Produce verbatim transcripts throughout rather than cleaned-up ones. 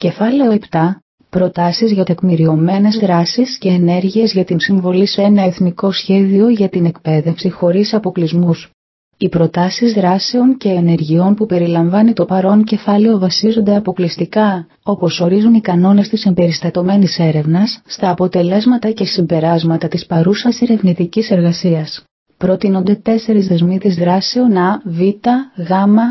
Κεφάλαιο επτά. Προτάσεις για τεκμηριωμένες δράσεις και ενέργειες για την συμβολή σε ένα εθνικό σχέδιο για την εκπαίδευση χωρίς αποκλεισμούς. Οι προτάσεις δράσεων και ενεργειών που περιλαμβάνει το παρόν κεφάλαιο βασίζονται αποκλειστικά, όπως ορίζουν οι κανόνες της εμπεριστατωμένης έρευνας, στα αποτελέσματα και συμπεράσματα της παρούσας ερευνητικής εργασίας. Προτείνονται τέσσερις δεσμοί της δράσεων Α, Β, Γ,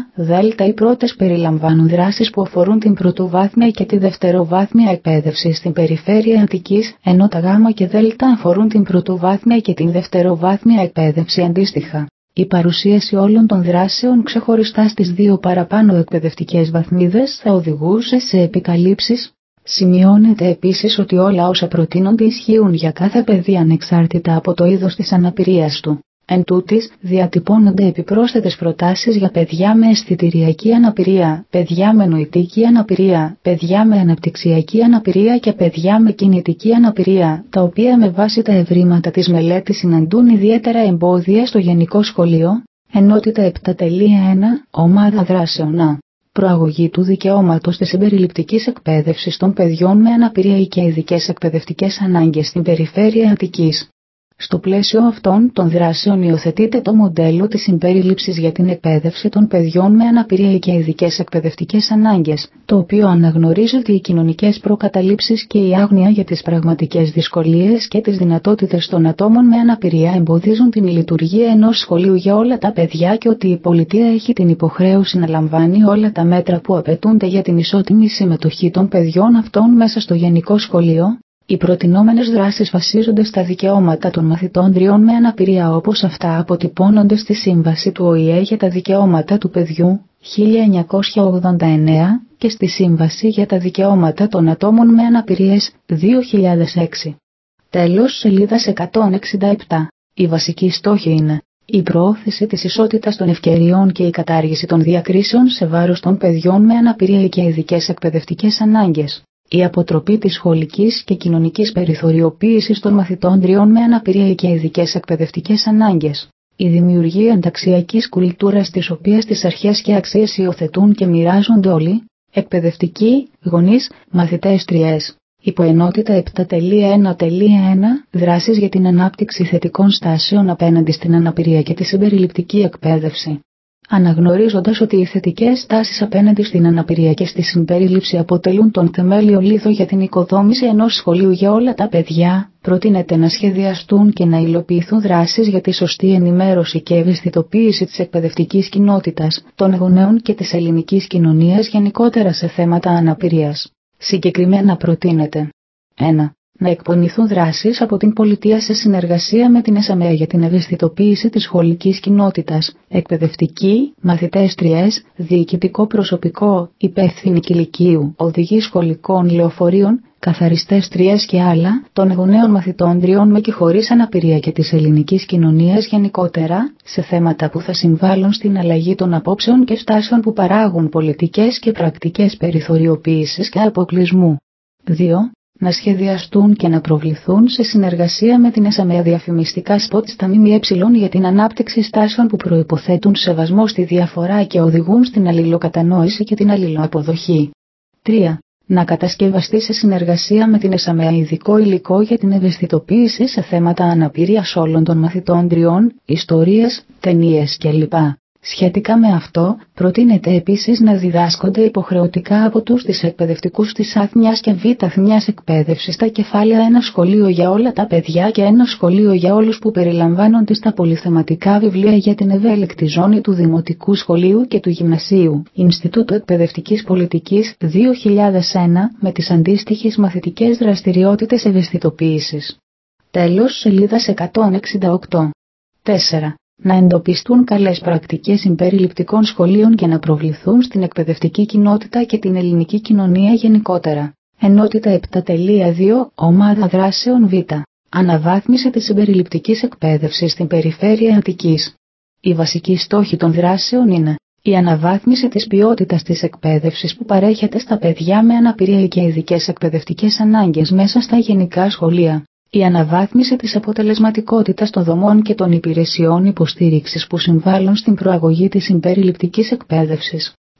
Δ. Οι πρώτες περιλαμβάνουν δράσεις που αφορούν την πρωτοβάθμια και τη δευτεροβάθμια εκπαίδευση στην περιφέρεια Αττικής, ενώ τα Γ και Δ αφορούν την πρωτοβάθμια και την δευτεροβάθμια εκπαίδευση αντίστοιχα. Η παρουσίαση όλων των δράσεων ξεχωριστά στις δύο παραπάνω εκπαιδευτικές βαθμίδες θα οδηγούσε σε επικαλύψεις. Σημειώνεται επίσης ότι όλα όσα προτείνονται ισχύουν για κάθε παιδί ανεξάρτητα από το είδος της αναπηρίας του. Εν τούτης, διατυπώνονται επιπρόσθετες προτάσεις για παιδιά με αισθητηριακή αναπηρία, παιδιά με νοητική αναπηρία, παιδιά με αναπτυξιακή αναπηρία και παιδιά με κινητική αναπηρία, τα οποία με βάση τα ευρήματα της μελέτης συναντούν ιδιαίτερα εμπόδια στο γενικό σχολείο. Ενότητα επτά τελεία ένα, ομάδα δράσεων Α. Προαγωγή του δικαιώματος της συμπεριληπτικής εκπαίδευσης των παιδιών με αναπηρία και ειδικές εκπαιδευτικές ανάγκες στην περιφέρεια Αττικής. Στο πλαίσιο αυτών των δράσεων υιοθετείται το μοντέλο της συμπερίληψης για την εκπαίδευση των παιδιών με αναπηρία και ειδικές εκπαιδευτικές ανάγκες, το οποίο αναγνωρίζει ότι οι κοινωνικές προκαταλήψεις και η άγνοια για τις πραγματικές δυσκολίες και τις δυνατότητες των ατόμων με αναπηρία εμποδίζουν την λειτουργία ενός σχολείου για όλα τα παιδιά και ότι η πολιτεία έχει την υποχρέωση να λαμβάνει όλα τα μέτρα που απαιτούνται για την ισότιμη συμμετοχή των παιδιών αυτών μέσα στο γενικό σχολείο. Οι προτινόμενες δράσεις βασίζονται στα δικαιώματα των μαθητών τριών με αναπηρία όπως αυτά αποτυπώνονται στη Σύμβαση του Ο Η Ε για τα Δικαιώματα του Παιδιού χίλια εννιακόσια ογδόντα εννέα και στη Σύμβαση για τα Δικαιώματα των Ατόμων με Αναπηρίες δύο χιλιάδες έξι. Τέλος, σελίδας εκατόν εξήντα επτά. Η βασική στόχη είναι η προώθηση της ισότητας των ευκαιριών και η κατάργηση των διακρίσεων σε βάρος των παιδιών με αναπηρία και ειδικές εκπαιδευτικές ανάγκες. Η αποτροπή της σχολικής και κοινωνικής περιθωριοποίησης των μαθητών τριών με αναπηρία και ειδικές εκπαιδευτικές ανάγκες. Η δημιουργία ενταξιακής κουλτούρας της οποίας τις αρχές και αξίες υιοθετούν και μοιράζονται όλοι, εκπαιδευτικοί, γονείς, μαθητές τριές. Υποενότητα επτά τελεία ένα τελεία ένα Δράσεις για την ανάπτυξη θετικών στάσεων απέναντι στην αναπηρία και τη συμπεριληπτική εκπαίδευση. Αναγνωρίζοντας ότι οι θετικές τάσεις απέναντι στην αναπηρία και στη συμπερίληψη αποτελούν τον θεμέλιο λίθο για την οικοδόμηση ενός σχολείου για όλα τα παιδιά, προτείνεται να σχεδιαστούν και να υλοποιηθούν δράσεις για τη σωστή ενημέρωση και ευαισθητοποίηση της εκπαιδευτικής κοινότητας, των γονέων και της ελληνικής κοινωνίας γενικότερα σε θέματα αναπηρίας. Συγκεκριμένα προτείνεται ένα. Να εκπονηθούν δράσεις από την πολιτεία σε συνεργασία με την ΕΣΑΜΕΑ για την ευαισθητοποίηση της σχολικής κοινότητας, εκπαιδευτικοί, μαθητές τριές, διοικητικό προσωπικό, υπεύθυνοι κηλικείου, οδηγοί σχολικών λεωφορείων, καθαριστές τριές και άλλα, των γονέων μαθητών τριών με και χωρίς αναπηρία και της ελληνικής κοινωνίας γενικότερα, σε θέματα που θα συμβάλλουν στην αλλαγή των απόψεων και στάσεων που παράγουν πολιτικές και πρακτικές περιθωριοποίησης και αποκλεισμού. δύο. Να σχεδιαστούν και να προβληθούν σε συνεργασία με την ΕΣΑΜΕΑ διαφημιστικά σποτ στα ΜΜΕ για την ανάπτυξη στάσεων που προϋποθέτουν σεβασμό στη διαφορά και οδηγούν στην αλληλοκατανόηση και την αλληλοαποδοχή. τρία. Να κατασκευαστεί σε συνεργασία με την ΕΣΑΜΕΑ ειδικό υλικό για την ευαισθητοποίηση σε θέματα αναπηρίας όλων των μαθητών τριών, ιστορίες, ταινίες κλπ. Σχετικά με αυτό, προτείνεται επίσης να διδάσκονται υποχρεωτικά από τους τις εκπαιδευτικούς της άθμιας και β' εκπαίδευσης τα κεφάλαια ένα σχολείο για όλα τα παιδιά και ένα σχολείο για όλους που περιλαμβάνονται στα πολυθεματικά βιβλία για την ευέλικτη ζώνη του Δημοτικού Σχολείου και του Γυμνασίου, Ινστιτούτο Εκπαιδευτικής Πολιτικής δύο χιλιάδες ένα με τις αντίστοιχες μαθητικές δραστηριότητες ευαισθητοποίησης. Τέλος, σελίδας εκατόν εξήντα οκτώ. τέσσερα. Να εντοπιστούν καλές πρακτικές συμπεριληπτικών σχολείων και να προβληθούν στην εκπαιδευτική κοινότητα και την ελληνική κοινωνία γενικότερα. Ενότητα επτά τελεία δύο Ομάδα δράσεων Β. Αναβάθμιση της συμπεριληπτικής εκπαίδευσης στην περιφέρεια Αττικής. Οι βασικοί στόχοι των δράσεων είναι η αναβάθμιση της ποιότητας της εκπαίδευσης που παρέχεται στα παιδιά με αναπηρία και ειδικές εκπαιδευτικές ανάγκες μέσα στα γενικά σχολεία. Η αναβάθμιση της αποτελεσματικότητας των δομών και των υπηρεσιών υποστήριξης που συμβάλλουν στην προαγωγή της συμπεριληπτικής εκπαίδευσης.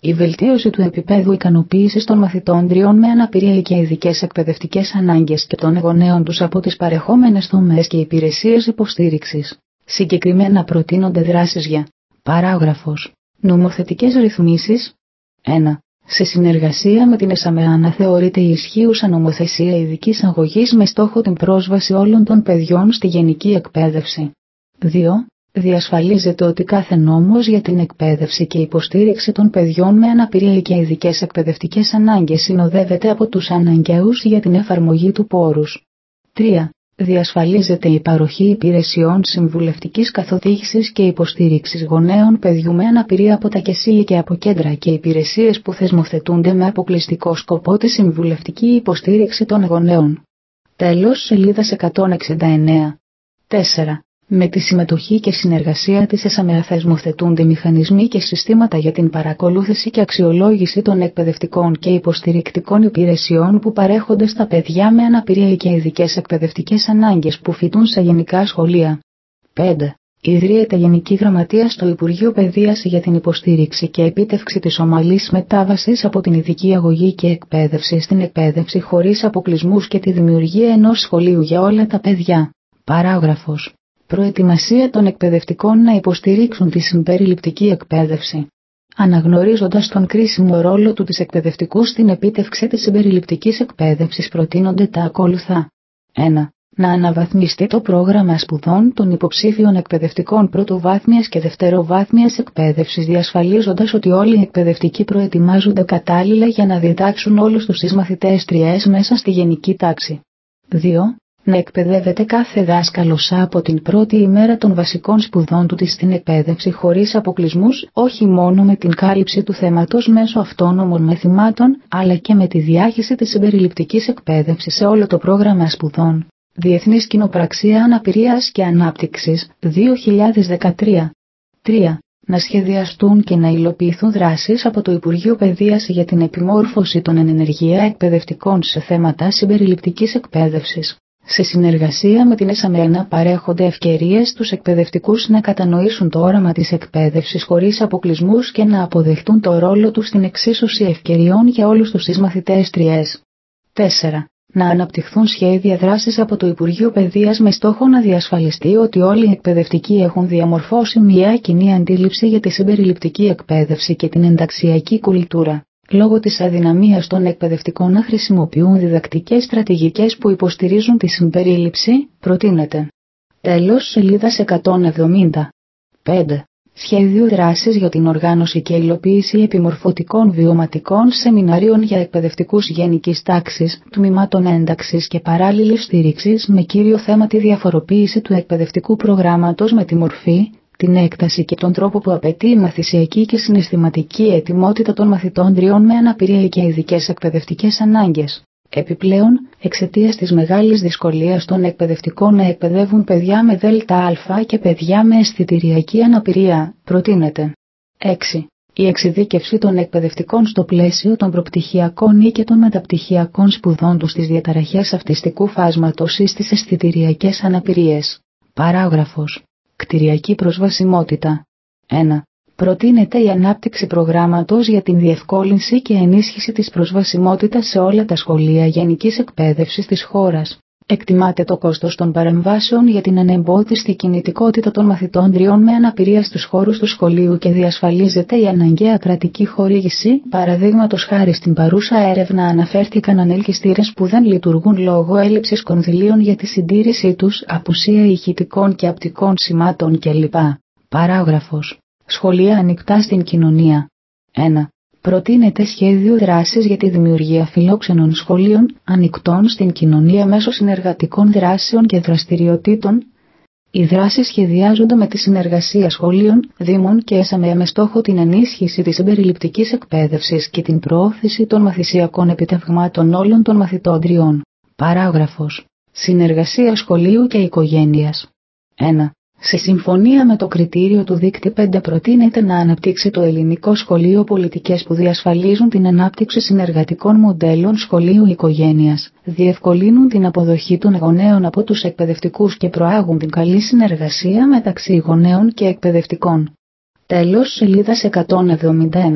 Η βελτίωση του επίπεδου ικανοποίησης των μαθητών τριών με αναπηρία και ειδικές εκπαιδευτικές ανάγκες και των γονέων τους από τις παρεχόμενες δομές και υπηρεσίες υποστήριξης. Συγκεκριμένα προτείνονται δράσεις για παράγραφος. Νομοθετικές ρυθμίσεις. ένα. Σε συνεργασία με την ΕΣΑΜΕ αναθεωρείται η ισχύουσα νομοθεσία ειδικής αγωγής με στόχο την πρόσβαση όλων των παιδιών στη γενική εκπαίδευση. δύο. Διασφαλίζεται ότι κάθε νόμος για την εκπαίδευση και υποστήριξη των παιδιών με αναπηρία και ειδικές εκπαιδευτικές ανάγκες συνοδεύεται από τους αναγκαίους για την εφαρμογή του πόρους. τρία. Διασφαλίζεται η παροχή υπηρεσιών συμβουλευτικής καθοδήγησης και υποστήριξης γονέων παιδιού με αναπηρία από τα ΚΕΣΥ και από κέντρα και υπηρεσίες που θεσμοθετούνται με αποκλειστικό σκοπό τη συμβουλευτική υποστήριξη των γονέων. Τέλος, σελίδα εκατόν εξήντα εννέα. τέσσερα. Με τη συμμετοχή και συνεργασία της ΕΣΑΜΕ θεσμοθετούνται μηχανισμοί και συστήματα για την παρακολούθηση και αξιολόγηση των εκπαιδευτικών και υποστηρικτικών υπηρεσιών που παρέχονται στα παιδιά με αναπηρία και ειδικές εκπαιδευτικές ανάγκες που φοιτούν σε γενικά σχολεία. πέντε. Ιδρύεται Γενική Γραμματεία στο Υπουργείο Παιδείας για την υποστήριξη και επίτευξη της ομαλής μετάβασης από την ειδική αγωγή και εκπαίδευση στην εκπαίδευση χωρίς αποκλεισμούς και τη δημιουργία ενός σχολείου για όλα τα παιδιά. Παράγραφος. Προετοιμασία των εκπαιδευτικών να υποστηρίξουν τη συμπεριληπτική εκπαίδευση. Αναγνωρίζοντας τον κρίσιμο ρόλο του της εκπαιδευτικού στην επίτευξη της συμπεριληπτικής εκπαίδευσης προτείνονται τα ακόλουθα. ένα. Να αναβαθμιστεί το πρόγραμμα σπουδών των υποψήφιων εκπαιδευτικών πρωτοβάθμιας και δευτεροβάθμιας εκπαίδευσης διασφαλίζοντας ότι όλοι οι εκπαιδευτικοί προετοιμάζονται κατάλληλα για να διδάξουν όλους τους τις μαθητές τριές μέσα στη γενική τάξη. δύο. Να εκπαιδεύεται κάθε δάσκαλος από την πρώτη ημέρα των βασικών σπουδών του της στην εκπαίδευση χωρίς αποκλεισμούς, όχι μόνο με την κάλυψη του θέματος μέσω αυτόνομων μαθημάτων, αλλά και με τη διάχυση της συμπεριληπτικής εκπαίδευσης σε όλο το πρόγραμμα σπουδών. Διεθνής Κοινοπραξία Αναπηρίας και Ανάπτυξης, δύο χιλιάδες δεκατρία. τρία. Να σχεδιαστούν και να υλοποιηθούν δράσεις από το Υπουργείο Παιδείας για την επιμόρφωση των ενεργεία εκπαιδευτικών σε θέματα συμπεριληπτικής εκπαίδευσης. Σε συνεργασία με την ΕΣΑΜΕ να παρέχονται ευκαιρίες στους εκπαιδευτικούς να κατανοήσουν το όραμα της εκπαίδευσης χωρίς αποκλεισμούς και να αποδεχτούν το ρόλο τους στην εξίσωση ευκαιριών για όλους τους τις μαθητές τριές. τέσσερα. Να αναπτυχθούν σχέδια δράσης από το Υπουργείο Παιδείας με στόχο να διασφαλιστεί ότι όλοι οι εκπαιδευτικοί έχουν διαμορφώσει μια κοινή αντίληψη για τη συμπεριληπτική εκπαίδευση και την ενταξιακή κουλτούρα. Λόγω της αδυναμίας των εκπαιδευτικών να χρησιμοποιούν διδακτικές στρατηγικές που υποστηρίζουν τη συμπερίληψη, προτείνεται. Τέλος, σελίδα εκατόν εβδομήντα. πέντε. Σχέδιο δράσης για την οργάνωση και υλοποίηση επιμορφωτικών βιωματικών σεμιναρίων για εκπαιδευτικούς γενικής τάξης, τμήματων ένταξης και παράλληλης στήριξης με κύριο θέμα τη διαφοροποίηση του εκπαιδευτικού προγράμματος με τη μορφή, την έκταση και τον τρόπο που απαιτεί η μαθησιακή και συναισθηματική ετοιμότητα των μαθητών τριών με αναπηρία και ειδικές εκπαιδευτικές ανάγκες. Επιπλέον, εξαιτίας της μεγάλης δυσκολίας των εκπαιδευτικών να εκπαιδεύουν παιδιά με ΔΑ και παιδιά με αισθητηριακή αναπηρία, προτείνεται. έξι. Η εξειδίκευση των εκπαιδευτικών στο πλαίσιο των προπτυχιακών ή και των μεταπτυχιακών σπουδών τους στις διαταραχές αυτιστικού φάσματος ή στις αισθητηριακές αναπηρίες. Παράγραφος. Κτηριακή προσβασιμότητα. ένα. Προτείνεται η ανάπτυξη προγράμματος για την διευκόλυνση και ενίσχυση της προσβασιμότητας σε όλα τα σχολεία γενικής εκπαίδευσης της χώρας. Εκτιμάται το κόστος των παρεμβάσεων για την ανεμπόδιστη κινητικότητα των μαθητών τριών με αναπηρία στους χώρους του σχολείου και διασφαλίζεται η αναγκαία κρατική χορήγηση. Παραδείγματος χάρη στην παρούσα έρευνα αναφέρθηκαν ανελκυστήρες που δεν λειτουργούν λόγω έλλειψης κονδυλίων για τη συντήρησή τους, απουσία ηχητικών και απτικών σημάτων κλπ. Παράγραφος. Σχολεία ανοιχτά στην κοινωνία. ένα. Προτείνεται σχέδιο δράσης για τη δημιουργία φιλόξενων σχολείων ανοιχτών στην κοινωνία μέσω συνεργατικών δράσεων και δραστηριοτήτων. Οι δράσεις σχεδιάζονται με τη συνεργασία σχολείων, δήμων και ΕΣΑΜΕ με στόχο την ενίσχυση της συμπεριληπτικής εκπαίδευσης και την προώθηση των μαθησιακών επιτευγμάτων όλων των μαθητών τριών. Παράγραφος. Συνεργασία σχολείου και οικογένειας. ένα. Σε συμφωνία με το κριτήριο του δείκτη πέντε προτείνεται να αναπτύξει το ελληνικό σχολείο πολιτικές που διασφαλίζουν την ανάπτυξη συνεργατικών μοντέλων σχολείου οικογένειας, διευκολύνουν την αποδοχή των γονέων από τους εκπαιδευτικούς και προάγουν την καλή συνεργασία μεταξύ γονέων και εκπαιδευτικών. Τέλος, σελίδα εκατόν εβδομήντα ένα.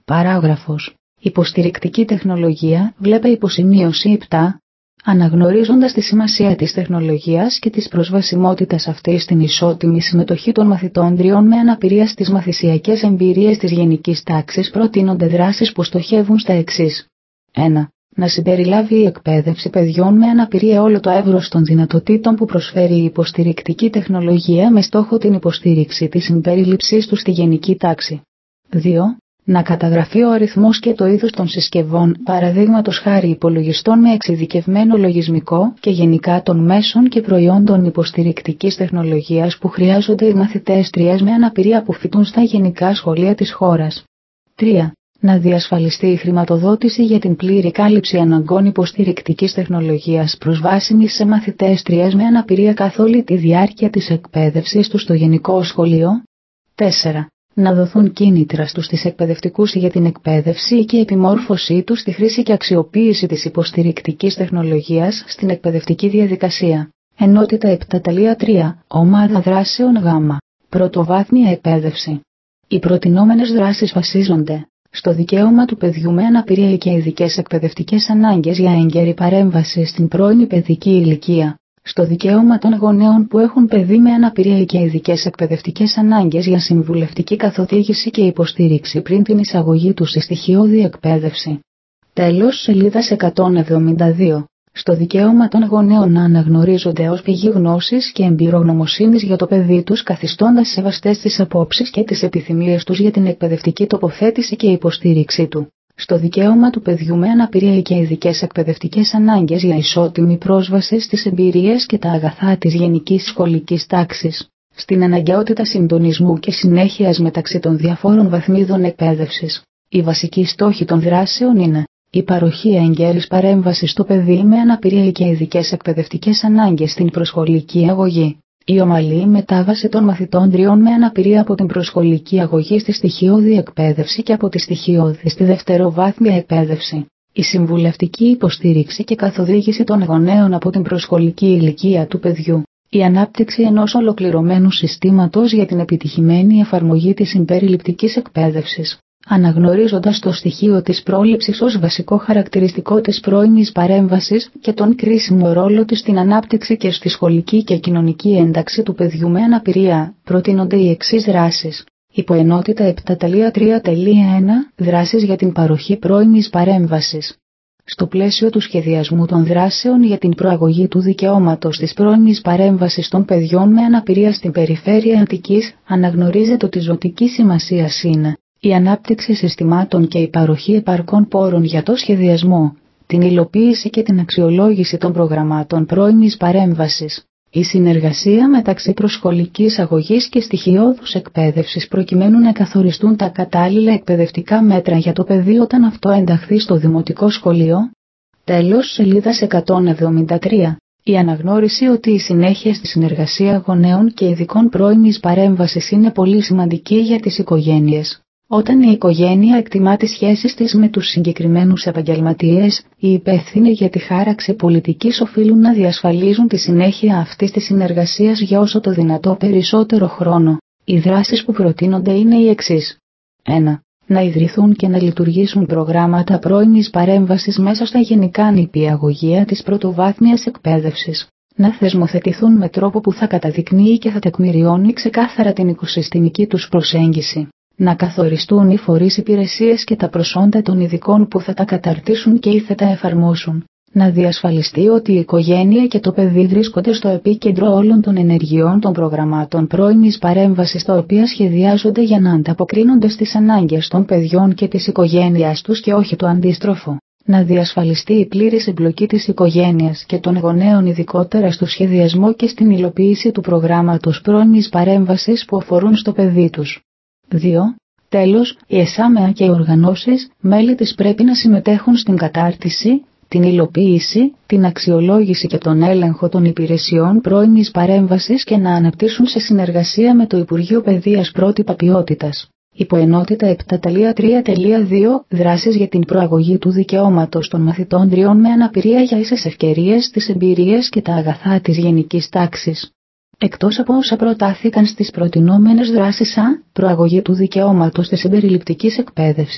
Παράγραφος. Υποστηρικτική τεχνολογία, βλέπε υποσημείωση επτά. Αναγνωρίζοντας τη σημασία της τεχνολογίας και της προσβασιμότητας αυτής στην ισότιμη συμμετοχή των μαθητών τριών με αναπηρία στις μαθησιακές εμπειρίες της γενικής τάξης, προτείνονται δράσεις που στοχεύουν στα εξής. ένα. Να συμπεριλάβει η εκπαίδευση παιδιών με αναπηρία όλο το εύρος των δυνατοτήτων που προσφέρει η υποστηρικτική τεχνολογία με στόχο την υποστήριξη της συμπερίληψής τους στη γενική τάξη. δύο. Να καταγραφεί ο αριθμός και το είδος των συσκευών, παραδείγματος χάρη υπολογιστών με εξειδικευμένο λογισμικό και γενικά των μέσων και προϊόντων υποστηρικτικής τεχνολογίας που χρειάζονται οι μαθητές τριές με αναπηρία που φοιτούν στα γενικά σχολεία της χώρας. τρία. Να διασφαλιστεί η χρηματοδότηση για την πλήρη κάλυψη αναγκών υποστηρικτικής τεχνολογίας προσβάσιμης σε μαθητές τριές με αναπηρία καθ' όλη τη διάρκεια της εκπαίδευσης τους στο γενικό σχολείο. τέσσερα. Να δοθούν κίνητρα στους τις εκπαιδευτικούς για την εκπαίδευση και επιμόρφωσή τους στη χρήση και αξιοποίηση της υποστηρικτικής τεχνολογίας στην εκπαιδευτική διαδικασία. Ενότητα επτά τρία. Ομάδα δράσεων Γ. Πρωτοβάθμια εκπαίδευση. Οι προτινόμενες δράσεις βασίζονται στο δικαίωμα του παιδιού με αναπηρία και ειδικές εκπαιδευτικές ανάγκες για έγκαιρη παρέμβαση στην πρώιμη παιδική ηλικία, στο δικαίωμα των γονέων που έχουν παιδί με αναπηρία και ειδικές εκπαιδευτικές ανάγκες για συμβουλευτική καθοδήγηση και υποστήριξη πριν την εισαγωγή του στη στοιχειώδη εκπαίδευση. Τέλος, σελίδας εκατόν εβδομήντα δύο. Στο δικαίωμα των γονέων να αναγνωρίζονται ως πηγή γνώσης και εμπειρογνωμοσύνης για το παιδί τους, καθιστώντας σεβαστές τις απόψεις και τις επιθυμίες τους για την εκπαιδευτική τοποθέτηση και υποστήριξή του. Στο δικαίωμα του παιδιού με αναπηρία και ειδικές εκπαιδευτικές ανάγκες για ισότιμη πρόσβαση στις εμπειρίες και τα αγαθά της γενικής σχολικής τάξης. Στην αναγκαιότητα συντονισμού και συνέχειας μεταξύ των διαφόρων βαθμίδων εκπαίδευσης. Οι βασικοί στόχοι των δράσεων είναι η παροχή έγκαιρης παρέμβασης στο παιδί με αναπηρία και ειδικές εκπαιδευτικές ανάγκες στην προσχολική αγωγή, η ομαλή μετάβαση των μαθητών τριών με αναπηρία από την προσχολική αγωγή στη στοιχειώδη εκπαίδευση και από τη στοιχειώδη στη δευτεροβάθμια εκπαίδευση, η συμβουλευτική υποστήριξη και καθοδήγηση των γονέων από την προσχολική ηλικία του παιδιού, η ανάπτυξη ενός ολοκληρωμένου συστήματος για την επιτυχημένη εφαρμογή της συμπεριληπτικής εκπαίδευσης. Αναγνωρίζοντας το στοιχείο της πρόληψης ως βασικό χαρακτηριστικό της πρώιμης παρέμβασης και τον κρίσιμο ρόλο της στην ανάπτυξη και στη σχολική και κοινωνική ένταξη του παιδιού με αναπηρία, προτείνονται οι εξής δράσεις. Υποενότητα επτά τρία ένα. Δράσεις για την παροχή πρώιμης παρέμβασης. Στο πλαίσιο του σχεδιασμού των δράσεων για την προαγωγή του δικαιώματος της πρώιμης παρέμβασης των παιδιών με αναπηρία στην περιφέρεια Αττικής, αναγνωρίζεται ότι ζωτική σημασία είναι η ανάπτυξη συστημάτων και η παροχή επαρκών πόρων για το σχεδιασμό, την υλοποίηση και την αξιολόγηση των προγραμμάτων πρώιμης παρέμβασης, η συνεργασία μεταξύ προσχολικής αγωγής και στοιχειώδους εκπαίδευσης προκειμένου να καθοριστούν τα κατάλληλα εκπαιδευτικά μέτρα για το παιδί όταν αυτό ενταχθεί στο δημοτικό σχολείο. Τέλος, σελίδας εκατόν εβδομήντα τρία. Η αναγνώριση ότι η συνέχεια στη συνεργασία γονέων και ειδικών πρώιμης παρέμβασης είναι πολύ σημαντική για τις οικογένειες. Όταν η οικογένεια εκτιμά τις σχέσεις της με τους συγκεκριμένους επαγγελματίες, οι υπεύθυνοι για τη χάραξη πολιτικής οφείλουν να διασφαλίζουν τη συνέχεια αυτής της συνεργασίας για όσο το δυνατό περισσότερο χρόνο. Οι δράσεις που προτείνονται είναι οι εξής. ένα. Να ιδρυθούν και να λειτουργήσουν προγράμματα πρώιμης παρέμβασης μέσα στα γενικά νηπιαγωγεία της πρωτοβάθμιας εκπαίδευσης. Να θεσμοθετηθούν με τρόπο που θα καταδεικνύει και θα τεκμηριώνει ξεκάθαρα την οικοσυστημική τους προσέγγιση. Να καθοριστούν οι φορείς, υπηρεσίες και τα προσόντα των ειδικών που θα τα καταρτήσουν και ή θα τα εφαρμόσουν. Να διασφαλιστεί ότι η οικογένεια και το παιδί βρίσκονται στο επίκεντρο όλων των ενεργειών των προγραμμάτων πρώιμης παρέμβασης τα οποία σχεδιάζονται για να ανταποκρίνονται στις ανάγκες των παιδιών και της οικογένειας τους και όχι το αντίστροφο. Να διασφαλιστεί η πλήρης εμπλοκή της οικογένειας και των γονέων ειδικότερα στο σχεδιασμό και στην υλοποίηση του προγράμματος πρώιμης παρέμβασης που αφορούν στο παιδί τους. δύο. Τέλος, οι ΕΣΑΜΕΑ και οι οργανώσεις, μέλη της πρέπει να συμμετέχουν στην κατάρτιση, την υλοποίηση, την αξιολόγηση και τον έλεγχο των υπηρεσιών πρώιμης παρέμβασης και να αναπτύσσουν σε συνεργασία με το Υπουργείο Παιδείας πρότυπα ποιότητας. Υποενότητα επτά τρία δύο. Δράσεις για την προαγωγή του δικαιώματος των μαθητών τριών με αναπηρία για ίσες ευκαιρίες, τις εμπειρίες και τα αγαθά της γενικής τάξης. Εκτός από όσα προτάθηκαν στις προτινόμενες δράσεις Α, προαγωγή του δικαιώματος της συμπεριληπτικής εκπαίδευσης,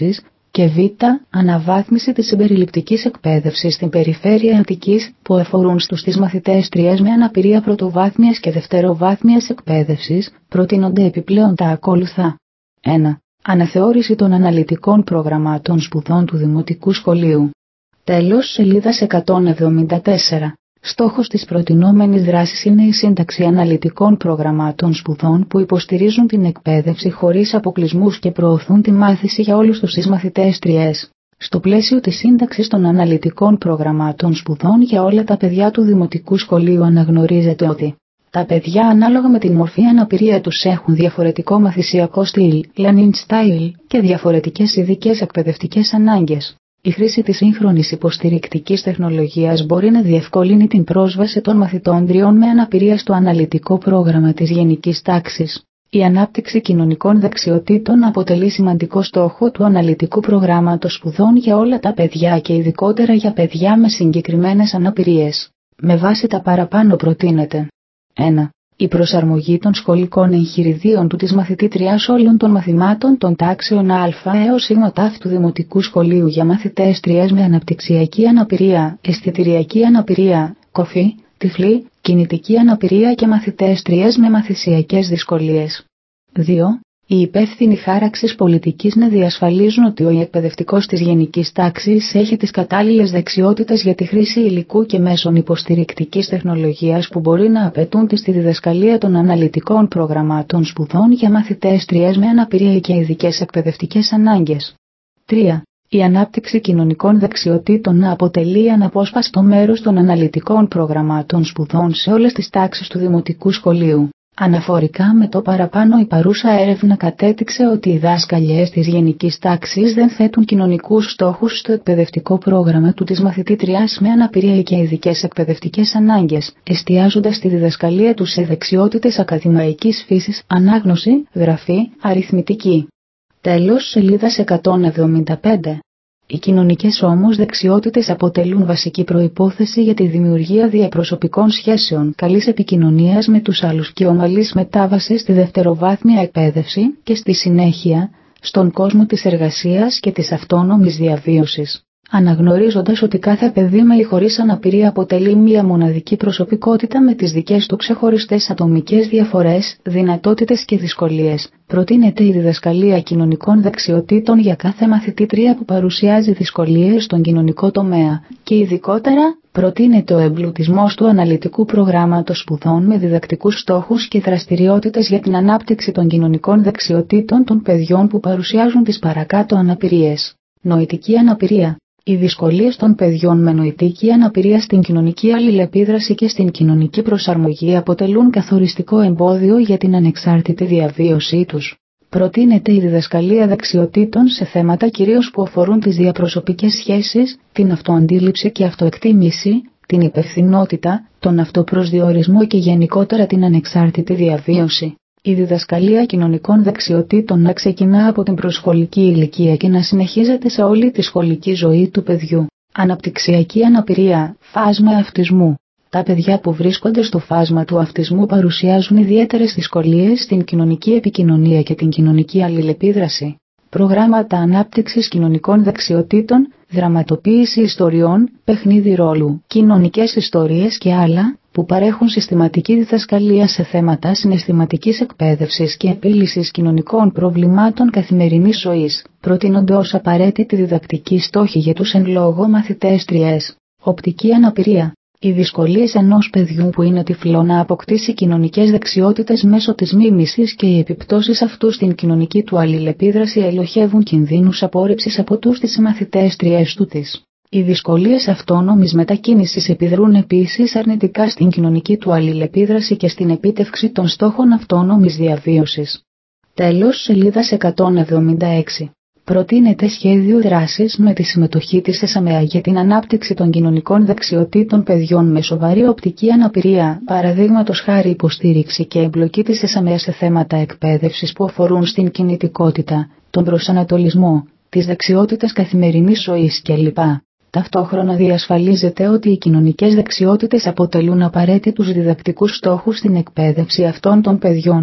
Και β. Αναβάθμιση της συμπεριληπτικής εκπαίδευσης στην περιφέρεια Αττικής, που αφορούν στους τις μαθητές τρίας με αναπηρία πρωτοβάθμιας και δευτεροβάθμιας εκπαίδευσης, προτείνονται επιπλέον τα ακόλουθα. ένα. Αναθεώρηση των αναλυτικών προγραμμάτων σπουδών του Δημοτικού Σχολείου. Τέλος σελίδας εκατόν εβδομήντα τέσσερα. Στόχος της προτινόμενης δράσης είναι η σύνταξη αναλυτικών προγραμμάτων σπουδών που υποστηρίζουν την εκπαίδευση χωρίς αποκλεισμούς και προωθούν τη μάθηση για όλους τους τις μαθητές τριές. Στο πλαίσιο της σύνταξης των αναλυτικών προγραμμάτων σπουδών για όλα τα παιδιά του Δημοτικού Σχολείου αναγνωρίζεται ότι τα παιδιά ανάλογα με την μορφή αναπηρία τους έχουν διαφορετικό μαθησιακό στυλ, learning style και διαφορετικές ειδικές εκπαιδευτικές ανάγκες. Η χρήση της σύγχρονης υποστηρικτικής τεχνολογίας μπορεί να διευκολύνει την πρόσβαση των μαθητών τριών με αναπηρία στο αναλυτικό πρόγραμμα της γενικής τάξης. Η ανάπτυξη κοινωνικών δεξιοτήτων αποτελεί σημαντικό στόχο του αναλυτικού προγράμματος σπουδών για όλα τα παιδιά και ειδικότερα για παιδιά με συγκεκριμένες αναπηρίες. Με βάση τα παραπάνω προτείνεται. ένα. Η προσαρμογή των σχολικών εγχειριδίων του της μαθητήτριας όλων των μαθημάτων των τάξεων Α έως Σ τάφ του Δημοτικού Σχολείου για μαθητές τριές με αναπτυξιακή αναπηρία, αισθητηριακή αναπηρία, κοφή, τυφλή, κινητική αναπηρία και μαθητές τριές με μαθησιακές δυσκολίες. δύο. Οι υπεύθυνοι χάραξης πολιτικής να διασφαλίζουν ότι ο εκπαιδευτικός της γενικής τάξης έχει τις κατάλληλες δεξιότητες για τη χρήση υλικού και μέσων υποστηρικτικής τεχνολογίας που μπορεί να απαιτούνται στη διδασκαλία των αναλυτικών προγραμμάτων σπουδών για μαθητές τριές με αναπηρία και ειδικές εκπαιδευτικές ανάγκες. τρία. Η ανάπτυξη κοινωνικών δεξιοτήτων να αποτελεί αναπόσπαστο μέρος των αναλυτικών προγραμμάτων σπουδών σε όλες τις τάξεις του Δημοτικού Σχολείου. Αναφορικά με το παραπάνω, η παρούσα έρευνα κατέδειξε ότι οι δάσκαλιές της γενικής τάξης δεν θέτουν κοινωνικούς στόχους στο εκπαιδευτικό πρόγραμμα του της μαθητήτριας με αναπηρία και ειδικές εκπαιδευτικές ανάγκες, εστιάζοντας τη διδασκαλία τους σε δεξιότητες ακαδημαϊκής φύσης, ανάγνωση, γραφή, αριθμητική. Τέλος σελίδας εκατόν εβδομήντα πέντε. Οι κοινωνικές όμως δεξιότητες αποτελούν βασική προϋπόθεση για τη δημιουργία διαπροσωπικών σχέσεων, καλής επικοινωνίας με τους άλλους και ομαλής μετάβασης στη δευτεροβάθμια εκπαίδευση και στη συνέχεια στον κόσμο της εργασίας και της αυτόνομης διαβίωσης. Αναγνωρίζοντας ότι κάθε παιδί με ή χωρίς αναπηρία αποτελεί μια μοναδική προσωπικότητα με τις δικές του ξεχωριστές ατομικές διαφορές, δυνατότητες και δυσκολίες, προτείνεται η διδασκαλία κοινωνικών δεξιοτήτων για κάθε μαθητήτρια που παρουσιάζει δυσκολίες στον κοινωνικό τομέα και ειδικότερα προτείνεται ο εμπλουτισμός του αναλυτικού προγράμματος σπουδών με διδακτικούς στόχους και δραστηριότητες για την ανάπτυξη των κοινωνικών δεξιοτήτων των παιδιών που παρουσιάζουν τις παρακάτω αναπηρίες. Νοητική αναπηρία. Οι δυσκολίες των παιδιών με νοητική αναπηρία στην κοινωνική αλληλεπίδραση και στην κοινωνική προσαρμογή αποτελούν καθοριστικό εμπόδιο για την ανεξάρτητη διαβίωσή τους. Προτείνεται η διδασκαλία δεξιοτήτων σε θέματα κυρίως που αφορούν τις διαπροσωπικές σχέσεις, την αυτοαντίληψη και αυτοεκτίμηση, την υπευθυνότητα, τον αυτοπροσδιορισμό και γενικότερα την ανεξάρτητη διαβίωση. Η διδασκαλία κοινωνικών δεξιοτήτων να ξεκινά από την προσχολική ηλικία και να συνεχίζεται σε όλη τη σχολική ζωή του παιδιού. Αναπτυξιακή αναπηρία, φάσμα αυτισμού. Τα παιδιά που βρίσκονται στο φάσμα του αυτισμού παρουσιάζουν ιδιαίτερες δυσκολίες στην κοινωνική επικοινωνία και την κοινωνική αλληλεπίδραση. Προγράμματα ανάπτυξης κοινωνικών δεξιοτήτων, δραματοποίηση ιστοριών, παιχνίδι ρόλου, κοινωνικές ιστορίες και άλλα, που παρέχουν συστηματική διδασκαλία σε θέματα συναισθηματικής εκπαίδευσης και επίλυσης κοινωνικών προβλημάτων καθημερινής ζωής, προτείνονται ως απαραίτητη διδακτική στόχη για τους εν λόγω μαθητές τριές. Οπτική αναπηρία. Οι δυσκολίες ενός παιδιού που είναι τυφλό να αποκτήσει κοινωνικές δεξιότητες μέσω της μίμησης και οι επιπτώσεις αυτού στην κοινωνική του αλληλεπίδραση ελοχεύουν κινδύνους απόρριψης από τους τις μαθητές τριές του της. Οι δυσκολίες αυτόνομης μετακίνησης επιδρούν επίσης αρνητικά στην κοινωνική του αλληλεπίδραση και στην επίτευξη των στόχων αυτόνομης διαβίωσης. Τέλος σελίδας εκατόν εβδομήντα έξι. Προτείνεται σχέδιο δράσης με τη συμμετοχή της ΕΣΑΜΕΑ για την ανάπτυξη των κοινωνικών δεξιοτήτων παιδιών με σοβαρή οπτική αναπηρία, παραδείγματος χάρη υποστήριξη και εμπλοκή της ΕΣΑΜΕΑ σε θέματα εκπαίδευσης που αφορούν στην κινητικότητα, τον προσανατολισμό, τις δεξιότητες καθημερινής ζωής κλπ. Ταυτόχρονα διασφαλίζεται ότι οι κοινωνικές δεξιότητες αποτελούν απαραίτητους διδακτικούς στόχους στην εκπαίδευση αυτών των παιδιών.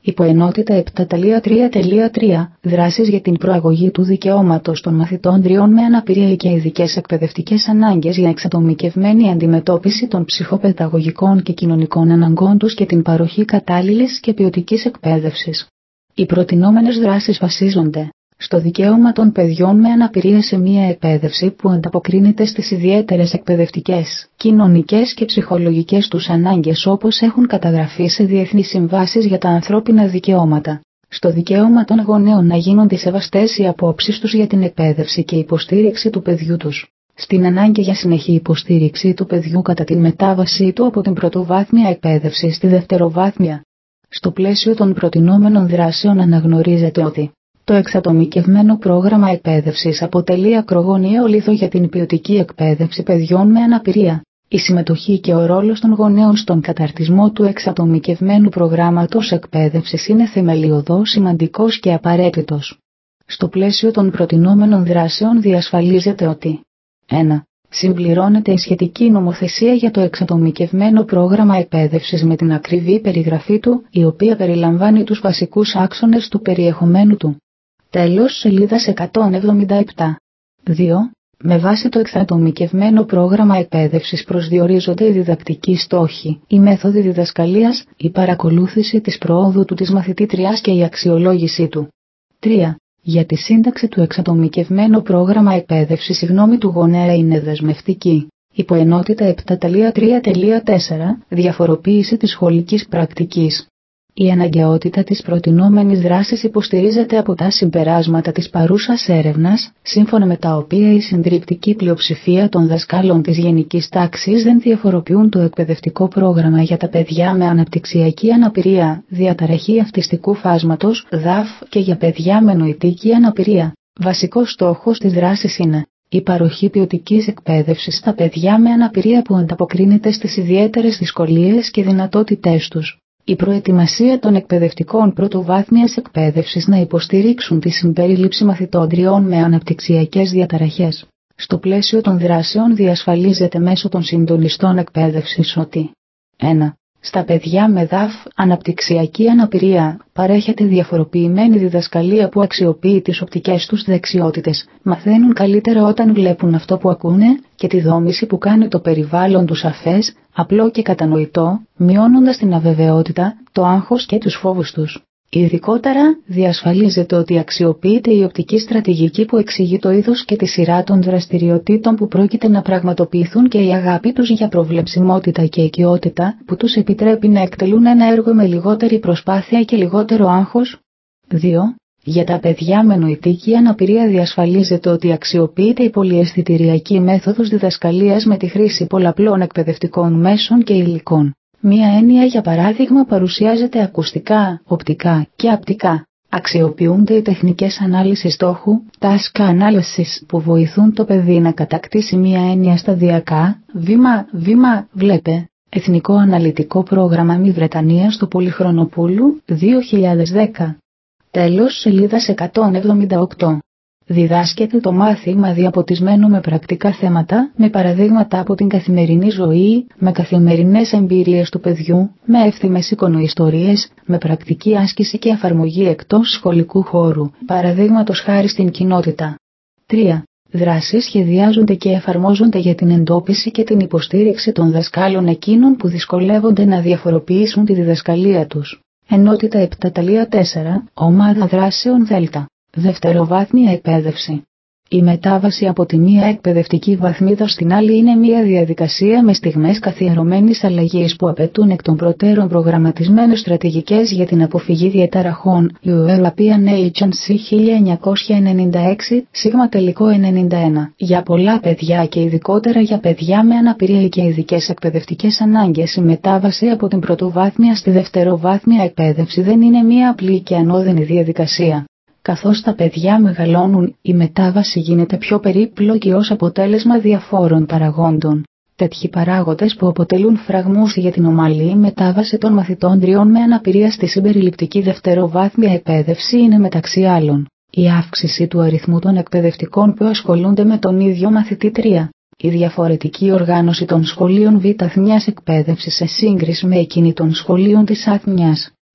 Υποενότητα επτά τρία τρία Δράσεις για την προαγωγή του δικαιώματος των μαθητών τριών με αναπηρία και ειδικές εκπαιδευτικές ανάγκες για εξατομικευμένη αντιμετώπιση των ψυχοπαιδαγωγικών και κοινωνικών αναγκών τους και την παροχή κατάλληλης και ποιοτικής εκπαίδευσης. Οι προτινόμενες δράσεις βασίζονται στο δικαίωμα των παιδιών με αναπηρία σε μια εκπαίδευση που ανταποκρίνεται στις ιδιαίτερες εκπαιδευτικές, κοινωνικές και ψυχολογικές τους ανάγκες όπως έχουν καταγραφεί σε διεθνείς συμβάσεις για τα ανθρώπινα δικαιώματα. Στο δικαίωμα των γονέων να γίνονται σεβαστές οι απόψεις τους για την εκπαίδευση και υποστήριξη του παιδιού τους. Στην ανάγκη για συνεχή υποστήριξη του παιδιού κατά την μετάβασή του από την πρωτοβάθμια εκπαίδευση στη δευτεροβάθμια. Στο πλαίσιο των προτινόμενων δράσεων αναγνωρίζεται ότι το εξατομικευμένο πρόγραμμα εκπαίδευσης αποτελεί ακρογωνιαίο λίθο για την ποιοτική εκπαίδευση παιδιών με αναπηρία. Η συμμετοχή και ο ρόλος των γονέων στον καταρτισμό του εξατομικευμένου προγράμματος εκπαίδευσης είναι θεμελιωδώς σημαντικός και απαραίτητος. Στο πλαίσιο των προτινόμενων δράσεων διασφαλίζεται ότι ένα Συμπληρώνεται η σχετική νομοθεσία για το εξατομικευμένο πρόγραμμα εκπαίδευσης με την ακριβή περιγραφή του, η οποία περιλαμβάνει τους βασικούς άξονες του περιεχομένου του. Τέλος, σελίδας εκατόν εβδομήντα επτά. δύο. Με βάση το εξατομικευμένο πρόγραμμα εκπαίδευσης προσδιορίζονται οι διδακτικοί στόχοι, η μέθοδοι διδασκαλίας, η παρακολούθηση της προόδου του της μαθητήτριας και η αξιολόγησή του. τρία. Για τη σύνταξη του εξατομικευμένου πρόγραμμα εκπαίδευσης η γνώμη του γονέα είναι δεσμευτική. Υποενότητα επτά τρία τέσσερα Διαφοροποίηση της σχολικής πρακτικής. Η αναγκαιότητα της προτινόμενης δράσης υποστηρίζεται από τα συμπεράσματα της παρούσας έρευνας, σύμφωνα με τα οποία η συντριπτική πλειοψηφία των δασκάλων της γενικής τάξης δεν διαφοροποιούν το εκπαιδευτικό πρόγραμμα για τα παιδιά με αναπτυξιακή αναπηρία, διαταραχή αυτιστικού φάσματος, ΔΑΦ και για παιδιά με νοητική αναπηρία. Βασικός στόχος της δράσης είναι η παροχή ποιοτικής εκπαίδευσης στα παιδιά με αναπηρία που ανταποκρίνεται στις ιδιαίτερες δυσκολίες και δυνατότητές τους. Η προετοιμασία των εκπαιδευτικών πρωτοβάθμιας εκπαίδευσης να υποστηρίξουν τη συμπερίληψη μαθητών τριών με αναπτυξιακές διαταραχές. Στο πλαίσιο των δράσεων διασφαλίζεται μέσω των συντονιστών εκπαίδευσης ότι ένα. Στα παιδιά με ΔΑΦ, αναπτυξιακή αναπηρία, παρέχεται διαφοροποιημένη διδασκαλία που αξιοποιεί τις οπτικές τους δεξιότητες, μαθαίνουν καλύτερα όταν βλέπουν αυτό που ακούνε και τη δόμηση που κάνει το περιβάλλον τους σαφές, απλό και κατανοητό, μειώνοντας την αβεβαιότητα, το άγχος και τους φόβους τους. Ειδικότερα, διασφαλίζεται ότι αξιοποιείται η οπτική στρατηγική που εξηγεί το είδος και τη σειρά των δραστηριοτήτων που πρόκειται να πραγματοποιηθούν και η αγάπη τους για προβλεψιμότητα και οικειότητα που τους επιτρέπει να εκτελούν ένα έργο με λιγότερη προσπάθεια και λιγότερο άγχος. δύο. Για τα παιδιά με νοητική αναπηρία διασφαλίζεται ότι αξιοποιείται η πολυαισθητηριακή μέθοδος διδασκαλίας με τη χρήση πολλαπλών εκπαιδευτικών μέσων και υλικών. Μία έννοια για παράδειγμα παρουσιάζεται ακουστικά, οπτικά και απτικά. Αξιοποιούνται οι τεχνικές ανάλυσης στόχου, task analysis, που βοηθούν το παιδί να κατακτήσει μία έννοια σταδιακά, βήμα, βήμα, βλέπε. Εθνικό Αναλυτικό Πρόγραμμα Μη Βρετανίας του Πολυχρονοπούλου, δύο χιλιάδες δέκα. Τέλος, σελίδας εκατόν εβδομήντα οκτώ. Διδάσκεται το μάθημα διαποτισμένο με πρακτικά θέματα, με παραδείγματα από την καθημερινή ζωή, με καθημερινές εμπειρίες του παιδιού, με εύθυμες εικονοϊστορίες, με πρακτική άσκηση και εφαρμογή εκτός σχολικού χώρου, παραδείγματος χάρη στην κοινότητα. τρία. Δράσεις σχεδιάζονται και εφαρμόζονται για την εντόπιση και την υποστήριξη των δασκάλων εκείνων που δυσκολεύονται να διαφοροποιήσουν τη διδασκαλία τους. Ενότητα επτά τέσσερα Ομάδα δράσεων Δέλτα. Δευτεροβάθμια εκπαίδευση. Η μετάβαση από τη μία εκπαιδευτική βαθμίδα στην άλλη είναι μια διαδικασία με στιγμές καθιερωμένης αλλαγής που απαιτούν εκ των προτέρων προγραμματισμένες στρατηγικές για την αποφυγή διαταραχών. European Agency χίλια εννιακόσια ενενήντα έξι, σίγμα τελικό ενενήντα ένα. Για πολλά παιδιά και ειδικότερα για παιδιά με αναπηρία και ειδικές εκπαιδευτικές ανάγκες, η μετάβαση από την πρωτοβάθμια στη δευτεροβάθμια εκπαίδευση δεν είναι μια απλή και ανώδυνη διαδικασία. Καθώς τα παιδιά μεγαλώνουν, η μετάβαση γίνεται πιο περίπλοκη ως αποτέλεσμα διαφόρων παραγόντων. Τέτοιοι παράγοντες που αποτελούν φραγμούς για την ομαλή μετάβαση των μαθητών τριών με αναπηρία στη συμπεριληπτική δευτεροβάθμια εκπαίδευση είναι μεταξύ άλλων η αύξηση του αριθμού των εκπαιδευτικών που ασχολούνται με τον ίδιο μαθητή τρία, η διαφορετική οργάνωση των σχολείων β' αθμιάς εκπαίδευσης σε σύγκριση με εκείνη των σχολείων της αθμιάς,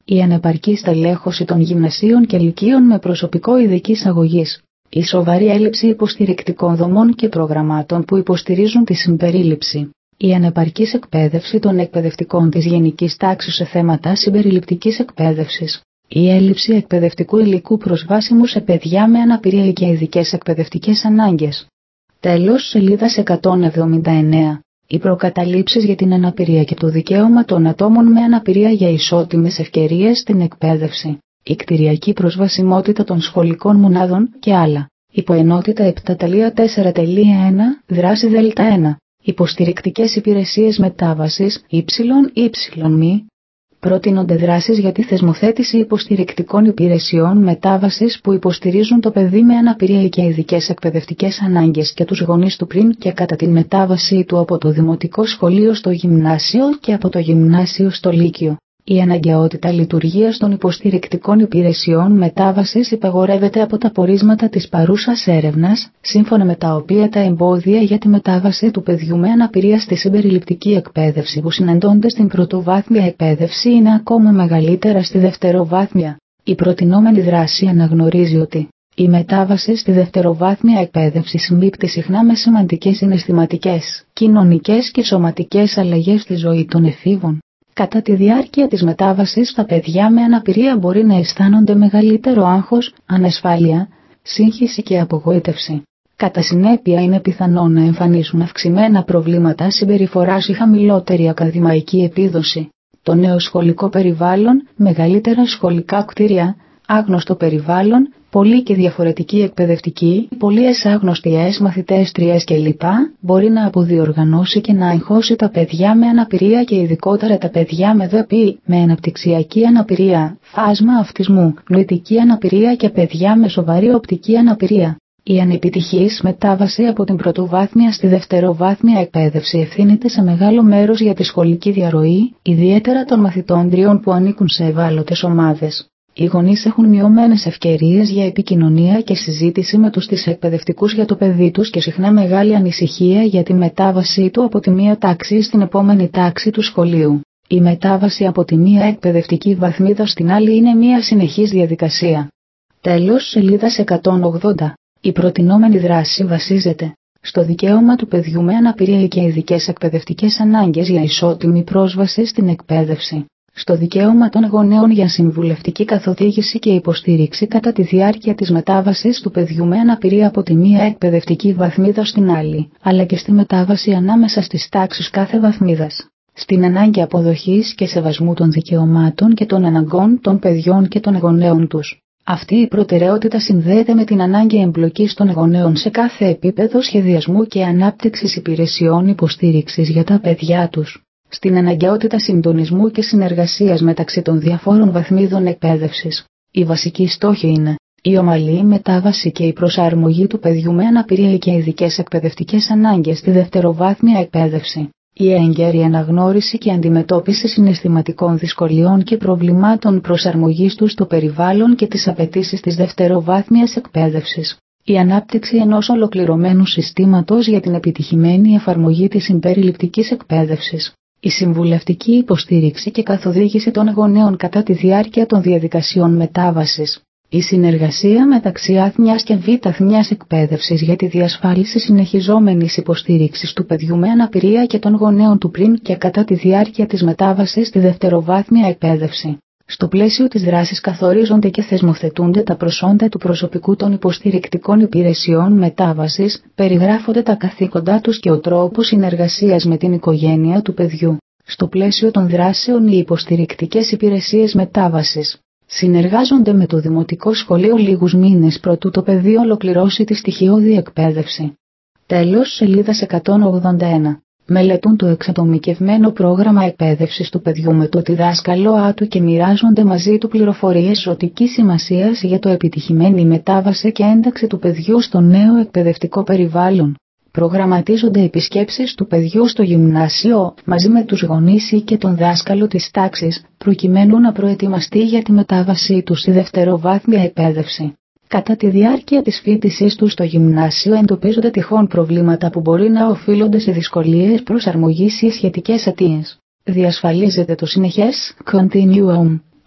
η ανεπαρκή στελέχωση των γυμνασίων και λυκείων με προσωπικό ειδικής αγωγής, η σοβαρή έλλειψη υποστηρικτικών δομών και προγραμμάτων που υποστηρίζουν τη συμπερίληψη, η ανεπαρκής εκπαίδευση των εκπαιδευτικών της γενικής τάξης σε θέματα συμπεριληπτικής εκπαίδευσης, η έλλειψη εκπαιδευτικού υλικού προσβάσιμου σε παιδιά με αναπηρία και ειδικές εκπαιδευτικές ανάγκες. Τέλος, σελίδας εκατόν εβδομήντα εννέα. Οι προκαταλήψεις για την αναπηρία και το δικαίωμα των ατόμων με αναπηρία για ισότιμες ευκαιρίες στην εκπαίδευση, η κτηριακή προσβασιμότητα των σχολικών μονάδων και άλλα. Υποενότητα επτά τέσσερα ένα, δράση δέλτα ένα. Υποστηρικτικές υπηρεσίες μετάβασης ύψιλον-ύψιλον-μη. Προτείνονται δράσεις για τη θεσμοθέτηση υποστηρικτικών υπηρεσιών μετάβασης που υποστηρίζουν το παιδί με αναπηρία και ειδικές εκπαιδευτικές ανάγκες και τους γονείς του πριν και κατά την μετάβασή του από το δημοτικό σχολείο στο γυμνάσιο και από το γυμνάσιο στο λύκειο. Η αναγκαιότητα λειτουργίας των υποστηρικτικών υπηρεσιών μετάβασης υπαγορεύεται από τα πορίσματα της παρούσας έρευνας, σύμφωνα με τα οποία τα εμπόδια για τη μετάβαση του παιδιού με αναπηρία στη συμπεριληπτική εκπαίδευση που συναντώνται στην πρωτοβάθμια εκπαίδευση είναι ακόμα μεγαλύτερα στη δευτεροβάθμια. Η προτινόμενη δράση αναγνωρίζει ότι η μετάβαση στη δευτεροβάθμια εκπαίδευση συμπίπτει συχνά με σημαντικές συναισθηματικές, κοινωνικές και σωματικές αλλαγές στη ζωή των εφήβων. Κατά τη διάρκεια της μετάβασης, τα παιδιά με αναπηρία μπορεί να αισθάνονται μεγαλύτερο άγχος, ανασφάλεια, σύγχυση και απογοήτευση. Κατά συνέπεια, είναι πιθανό να εμφανίσουν αυξημένα προβλήματα συμπεριφοράς ή χαμηλότερη ακαδημαϊκή επίδοση. Το νέο σχολικό περιβάλλον, μεγαλύτερα σχολικά κτίρια, άγνωστο περιβάλλον, πολλοί και διαφορετικοί εκπαιδευτικοί, πολλές άγνωστιες μαθητέστριες κλπ. Μπορεί να αποδιοργανώσει και να αγχώσει τα παιδιά με αναπηρία και ειδικότερα τα παιδιά με ΔΕΠΗ, με αναπτυξιακή αναπηρία, φάσμα αυτισμού, νοητική αναπηρία και παιδιά με σοβαρή οπτική αναπηρία. Η ανεπιτυχής μετάβαση από την πρωτοβάθμια στη δευτεροβάθμια εκπαίδευση ευθύνεται σε μεγάλο μέρος για τη σχολική διαρροή, ιδιαίτερα των μαθητών τριών που ανήκουν σε ευάλωτες ομάδες. Οι γονείς έχουν μειωμένες ευκαιρίες για επικοινωνία και συζήτηση με τους τις εκπαιδευτικούς για το παιδί τους και συχνά μεγάλη ανησυχία για τη μετάβασή του από τη μία τάξη στην επόμενη τάξη του σχολείου. Η μετάβαση από τη μία εκπαιδευτική βαθμίδα στην άλλη είναι μία συνεχής διαδικασία. Τέλος, σελίδας εκατόν ογδόντα. Η προτινόμενη δράση βασίζεται στο δικαίωμα του παιδιού με αναπηρία και ειδικές εκπαιδευτικές ανάγκες για ισότιμη πρόσβαση στην εκπαίδευση, στο δικαίωμα των γονέων για συμβουλευτική καθοδήγηση και υποστήριξη κατά τη διάρκεια της μετάβασης του παιδιού με αναπηρία από τη μία εκπαιδευτική βαθμίδα στην άλλη, αλλά και στη μετάβαση ανάμεσα στις τάξεις κάθε βαθμίδας, στην ανάγκη αποδοχής και σεβασμού των δικαιωμάτων και των αναγκών των παιδιών και των γονέων τους. Αυτή η προτεραιότητα συνδέεται με την ανάγκη εμπλοκής των γονέων σε κάθε επίπεδο σχεδιασμού και ανάπτυξης υπηρεσιών υποστήριξης για τα παιδιά τους, στην αναγκαιότητα συντονισμού και συνεργασίας μεταξύ των διαφόρων βαθμίδων εκπαίδευσης. Η βασική στόχη είναι η ομαλή μετάβαση και η προσαρμογή του παιδιού με αναπηρία και ειδικές εκπαιδευτικές ανάγκες στη δευτεροβάθμια εκπαίδευση. Η έγκαιρη αναγνώριση και αντιμετώπιση συναισθηματικών δυσκολιών και προβλημάτων προσαρμογής τους στο περιβάλλον και τις απαιτήσεις της δευτεροβάθμιας εκπαίδευσης. Η ανάπτυξη ενός ολοκληρωμένου συστήματος για την επιτυχημένη εφαρμογή της συμπεριληπτικής εκπαίδευσης. Η συμβουλευτική υποστήριξη και καθοδήγηση των γονέων κατά τη διάρκεια των διαδικασιών μετάβασης. Η συνεργασία μεταξύ άθμιας και β' εκπαίδευσης για τη διασφάλιση συνεχιζόμενης υποστήριξης του παιδιού με αναπηρία και των γονέων του πριν και κατά τη διάρκεια της μετάβασης στη δευτεροβάθμια εκπαίδευση. Στο πλαίσιο της δράσης καθορίζονται και θεσμοθετούνται τα προσόντα του προσωπικού των υποστηρικτικών υπηρεσιών μετάβασης, περιγράφονται τα καθήκοντά τους και ο τρόπος συνεργασίας με την οικογένεια του παιδιού. Στο πλαίσιο των δράσεων οι υποστηρικτικές υπηρεσίες μετάβασης συνεργάζονται με το Δημοτικό Σχολείο λίγους μήνες προτού το παιδί ολοκληρώσει τη στοιχειώδη εκπαίδευση. Τέλος, σελίδας εκατόν ογδόντα ένα. Μελετούν το εξατομικευμένο πρόγραμμα εκπαίδευσης του παιδιού με το διδάσκαλό του και μοιράζονται μαζί του πληροφορίες ζωτικής σημασίας για το επιτυχημένη μετάβαση και ένταξη του παιδιού στο νέο εκπαιδευτικό περιβάλλον. Προγραμματίζονται επισκέψεις του παιδιού στο γυμνάσιο μαζί με τους γονείς ή και τον δάσκαλο της τάξης, προκειμένου να προετοιμαστεί για τη μετάβασή του στη δευτεροβάθμια εκπαίδευση. Κατά τη διάρκεια της φοιτησής του στο γυμνάσιο εντοπίζονται τυχόν προβλήματα που μπορεί να οφείλονται σε δυσκολίες προσαρμογής ή σχετικές αιτίες. Διασφαλίζεται το συνεχές continuum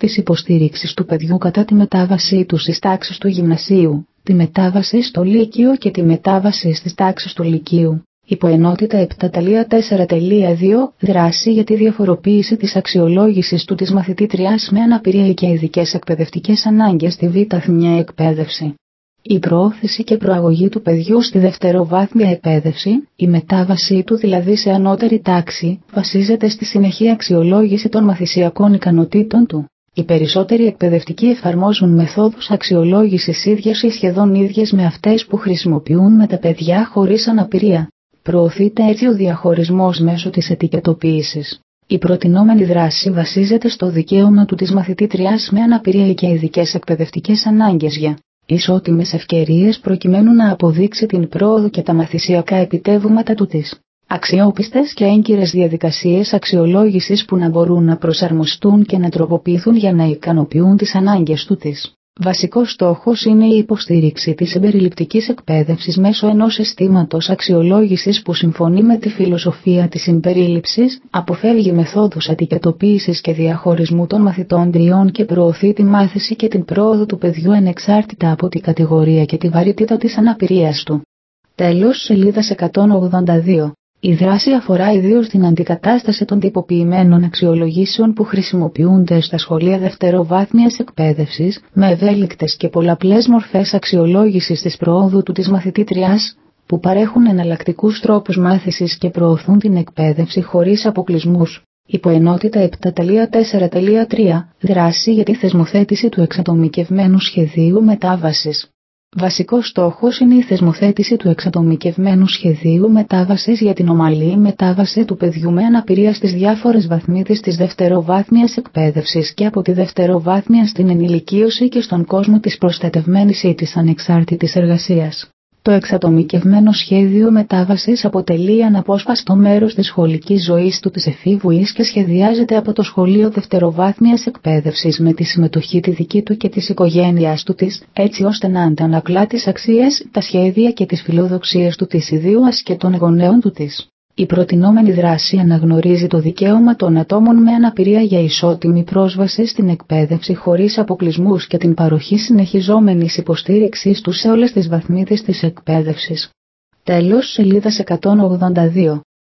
της υποστήριξης του παιδιού κατά τη μετάβασή του στις τάξεις του γυμνασίου, τη μετάβαση στο λύκειο και τη μετάβαση στις τάξεις του λυκείου. Υποενότητα επτά τέσσερα δύο Δράση για τη διαφοροποίηση της αξιολόγησης του της μαθητήτριας με αναπηρία και ειδικές εκπαιδευτικές ανάγκες στη β' εκπαίδευση. Η προώθηση και προαγωγή του παιδιού στη δευτεροβάθμια εκπαίδευση, η μετάβασή του δηλαδή σε ανώτερη τάξη, βασίζεται στη συνεχή αξιολόγηση των μαθησιακών ικανοτήτων του. Οι περισσότεροι εκπαιδευτικοί εφαρμόζουν μεθόδους αξιολόγησης ίδιες ή σχεδόν ίδιες με αυτές που χρησιμοποιούν με τα παιδιά χωρίς αναπηρία. Προωθείται έτσι ο διαχωρισμός μέσω της ετικετοποίησης. Η προτινόμενη δράση βασίζεται στο δικαίωμα του της μαθητήτριας με αναπηρία και ειδικές εκπαιδευτικές ανάγκες για ισότιμες ευκαιρίες προκειμένου να αποδείξει την πρόοδο και τα μαθησιακά επιτεύγματα του της. Αξιόπιστες και έγκυρες διαδικασίες αξιολόγησης που να μπορούν να προσαρμοστούν και να τροποποιηθούν για να ικανοποιούν τις ανάγκες του της. Βασικός στόχος είναι η υποστήριξη της συμπεριληπτικής εκπαίδευσης μέσω ενός συστήματος αξιολόγησης που συμφωνεί με τη φιλοσοφία της συμπερίληψης, αποφεύγει μεθόδους ετικετοποίησης και διαχωρισμού των μαθητών τριών και προωθεί τη μάθηση και την πρόοδο του παιδιού ανεξάρτητα από την κατηγορία και τη βαρύτητα της αναπηρίας του. Τέλος, σελίδας εκατόν ογδόντα δύο. Η δράση αφορά ιδίως την αντικατάσταση των τυποποιημένων αξιολογήσεων που χρησιμοποιούνται στα σχολεία δευτεροβάθμιας εκπαίδευσης, με ευέλικτες και πολλαπλές μορφές αξιολόγησης της προόδου του της μαθητήτριας, που παρέχουν εναλλακτικούς τρόπους μάθησης και προωθούν την εκπαίδευση χωρίς αποκλεισμούς. Υποενότητα επτά τέσσερα τρία Δράση για τη θεσμοθέτηση του εξατομικευμένου σχεδίου μετάβασης. Βασικός στόχος είναι η θεσμοθέτηση του εξατομικευμένου σχεδίου μετάβασης για την ομαλή μετάβαση του παιδιού με αναπηρία στις διάφορες βαθμίδες της δευτεροβάθμιας εκπαίδευσης και από τη δευτεροβάθμια στην ενηλικίωση και στον κόσμο της προστατευμένης ή της ανεξάρτητης εργασίας. Το εξατομικευμένο σχέδιο μετάβασης αποτελεί αναπόσπαστο μέρος της σχολικής ζωής του της εφήβουης και σχεδιάζεται από το σχολείο δευτεροβάθμιας εκπαίδευσης με τη συμμετοχή τη δική του και της οικογένειας του της, έτσι ώστε να αντανακλά τις αξίες, τα σχέδια και τις φιλοδοξίες του της ιδίουας και των γονέων του της. Η προτινόμενη δράση αναγνωρίζει το δικαίωμα των ατόμων με αναπηρία για ισότιμη πρόσβαση στην εκπαίδευση χωρίς αποκλεισμούς και την παροχή συνεχιζόμενης υποστήριξης τους σε όλες τις βαθμίδες της εκπαίδευσης. Τέλος, σελίδας εκατόν ογδόντα δύο.